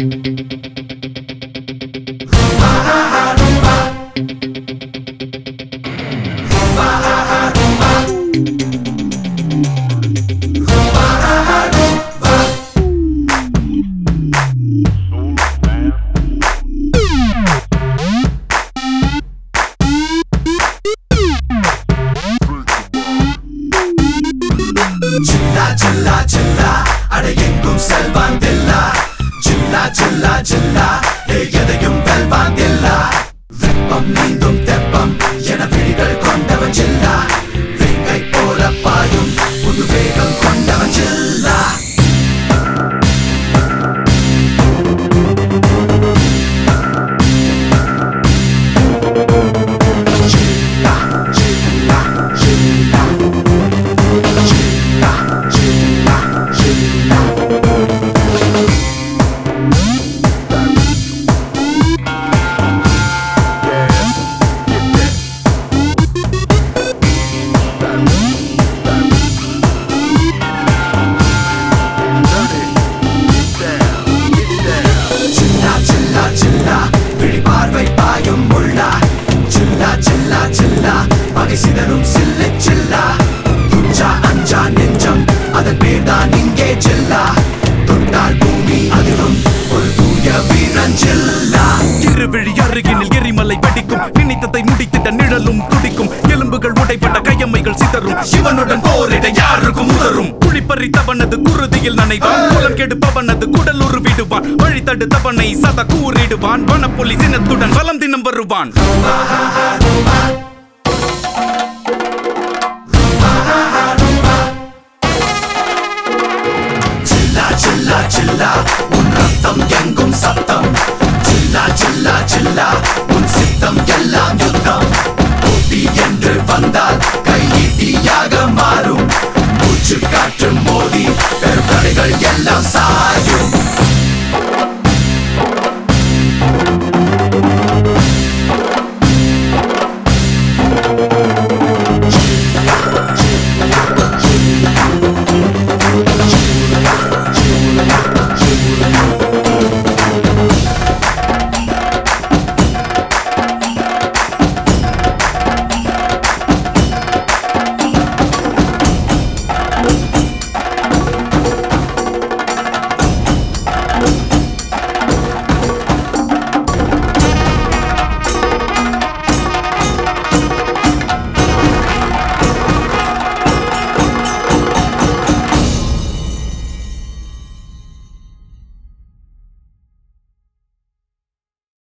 சிவனுடன் போரிட யாருக்கும் உதரும் குழிப்பறித்தவனது குருதியில் நனைவான் குலம் கெடுப்பவனது குடல் உருவிடுவான் வழி தடுத்தவனை சத கூறிடுவான் வனப்புலி சினத்துடன் வலம் தினம் வருவான் உன் ரத்தம் எங்கும் சத்தம் சில்லா சில்லா சில்லா உன் சித்தம் எல்லாம் யுத்தம் போட்டி என்று வந்தால் கையீட்டியாக மாறும் மூச்சு காற்று மோதி